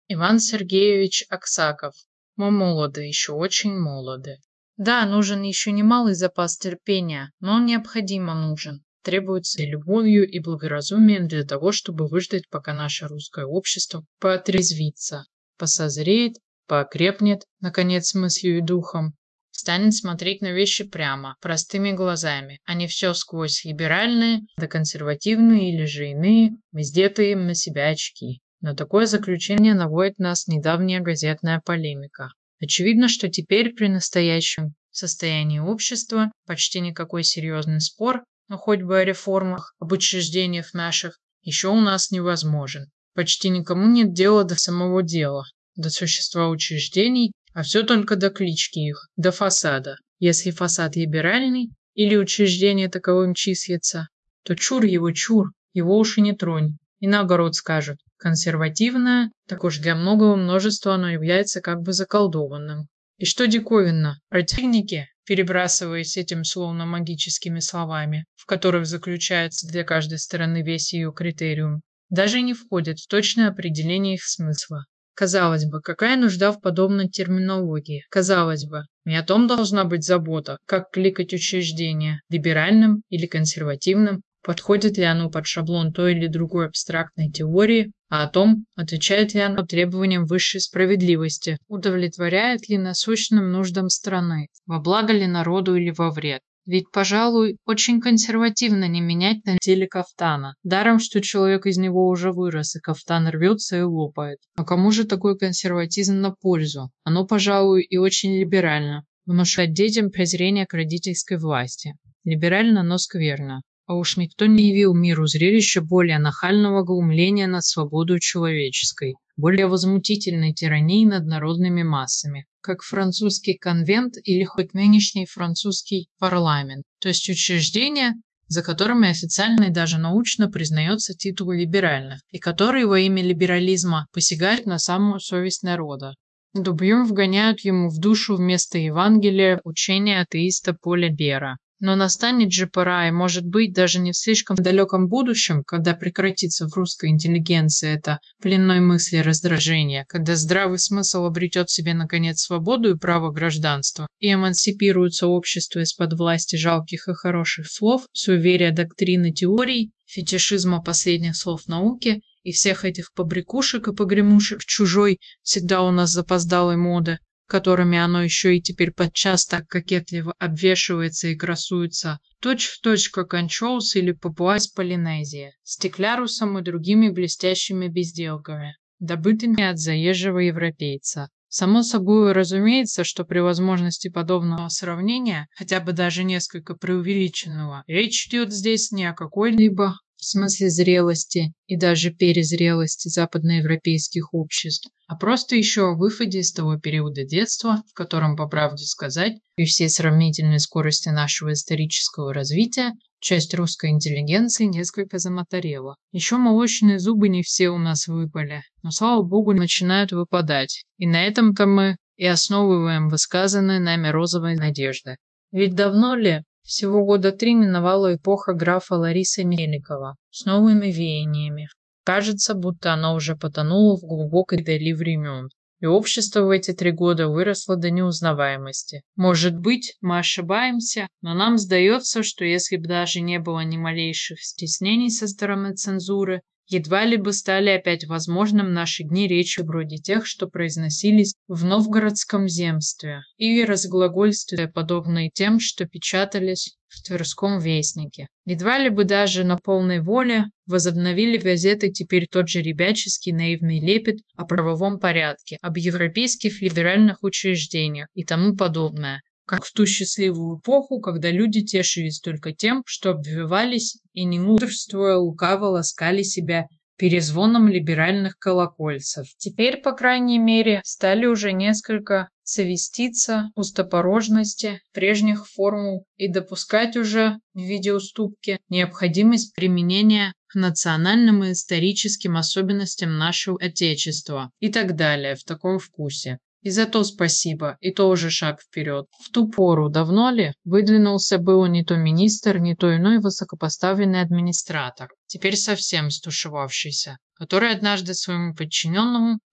Иван Сергеевич Аксаков. Мы молоды, еще очень молоды. Да, нужен еще немалый запас терпения, но он необходимо нужен. Требуется и любовью, и благоразумием для того, чтобы выждать, пока наше русское общество поотрезвится, посозреет, поокрепнет, наконец, мыслью и духом, станет смотреть на вещи прямо, простыми глазами, а не все сквозь либеральные, да консервативные или же иные, вздетые на себя очки. На такое заключение наводит нас недавняя газетная полемика. Очевидно, что теперь при настоящем состоянии общества почти никакой серьезный спор, но хоть бы о реформах, об учреждениях наших, еще у нас невозможен. Почти никому нет дела до самого дела, до существа учреждений, а все только до клички их, до фасада. Если фасад либеральный или учреждение таковым числится, то чур, его уж и не тронь. И наоборот скажут, консервативное, так уж для многого множества оно является как бы заколдованным. И что диковинно, противники, перебрасываясь этим словно магическими словами, в которых заключается для каждой стороны весь ее критериум, даже не входят в точное определение их смысла. Казалось бы, какая нужда в подобной терминологии? Казалось бы, не о том должна быть забота, как кликать учреждение, либеральным или консервативным, подходит ли оно под шаблон той или другой абстрактной теории, а о том, отвечает ли оно требованиям высшей справедливости, удовлетворяет ли насущным нуждам страны, во благо ли народу или во вред. Ведь, пожалуй, очень консервативно не менять на теле кафтана. Даром, что человек из него уже вырос, и кафтан рвется и лопает. А кому же такой консерватизм на пользу? Оно, пожалуй, и очень либерально. Внушать детям презрение к родительской власти. Либерально, но скверно. А уж никто не явил миру зрелище более нахального глумления над свободой человеческой, более возмутительной тирании над народными массами, как французский конвент или хоть нынешний французский парламент, то есть учреждения, за которыми официально и даже научно признается титул либеральных, и которые во имя либерализма посягают на самую совесть народа. Дубьем вгоняют ему в душу вместо Евангелия учение атеиста Поля Бера. Но настанет же пора, и, может быть, даже не в слишком далеком будущем, когда прекратится в русской интеллигенции это пленной мысли раздражение, когда здравый смысл обретет себе, наконец, свободу и право гражданства, и эмансипируется общество из-под власти жалких и хороших слов, суеверия доктрины теорий, фетишизма последних слов науки и всех этих побрякушек и погремушек чужой, всегда у нас запоздалой моды, которыми оно еще и теперь подчас так кокетливо обвешивается и красуется, точь-в-точь, как анчоус или папуа из Полинезии, стеклярусом и другими блестящими безделками, добытыми от заезжего европейца. Само собой разумеется, что при возможности подобного сравнения, хотя бы даже несколько преувеличенного, речь идет здесь не о какой-либо в смысле зрелости и даже перезрелости западноевропейских обществ, а просто еще о выходе из того периода детства, в котором, по правде сказать, при всей сравнительной скорости нашего исторического развития, часть русской интеллигенции несколько замоторела. Еще молочные зубы не все у нас выпали, но, слава богу, начинают выпадать, и на этом-то мы и основываем высказанные нами розовые надежды. Ведь давно ли? Всего года 3 миновала эпоха графа Ларисы Мельникова с новыми веяниями. Кажется, будто она уже потонула в глубокой дали времен, и общество в эти 3 года выросло до неузнаваемости. Может быть, мы ошибаемся, но нам сдается, что если бы даже не было ни малейших стеснений со стороны цензуры, едва ли бы стали опять возможным в наши дни речи вроде тех, что произносились в Новгородском земстве, или разглагольствия, подобные тем, что печатались в Тверском вестнике. Едва ли бы даже на полной воле возобновили газеты теперь тот же ребяческий наивный лепет о правовом порядке, об европейских либеральных учреждениях и тому подобное, как в ту счастливую эпоху, когда люди тешились только тем, что обвивались и, не мудрствуя, лукаво ласкали себя перезвоном либеральных колокольцев. Теперь, по крайней мере, стали уже несколько совеститься пустопорожности прежних формул и допускать уже в виде уступки необходимость применения к национальным и историческим особенностям нашего Отечества и так далее в таком вкусе. И за то спасибо, и то уже шаг вперед. В ту пору, давно ли, выдвинулся было не то министр, не то иной высокопоставленный администратор, теперь совсем стушевавшийся, который однажды своему подчиненному